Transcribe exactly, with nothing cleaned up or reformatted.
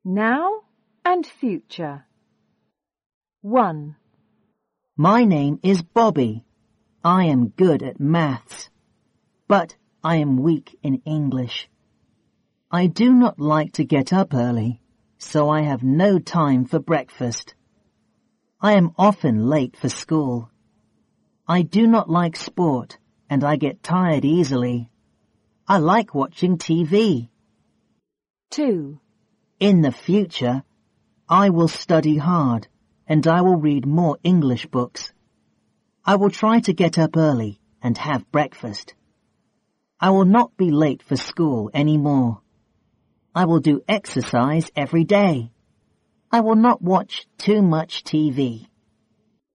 Now and future. one. My name is Bobby. I am good at maths, but I am weak in English. I do not like to get up early, so I have no time for breakfast. I am often late for school. I do not like sport, and I get tired easily. I like watching T V. two. In the future, I will study hard, and I will read more English books. I will try to get up early and have breakfast. I will not be late for school anymore. I will do exercise every day. I will not watch too much T V.